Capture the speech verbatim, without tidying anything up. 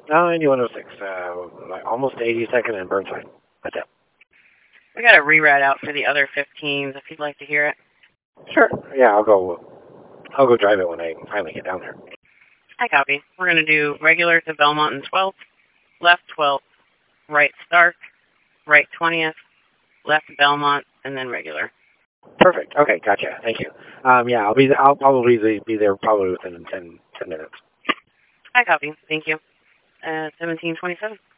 No, ninety-one oh six. Uh, like almost eighty-second and Burnside. That's it. We got a reroute out for the other fifteens if you'd like to hear it. Sure. Yeah, I'll go. I'll go drive it when I finally get down there. I copy. We're going to do regular to Belmont and twelfth, left twelfth, right Stark, right twentieth, left Belmont, and then regular. Perfect. Okay, gotcha. Thank you. Um, yeah, I'll be. I'll probably be there probably within ten, ten minutes. I copy. Thank you. Uh, seventeen twenty-seven.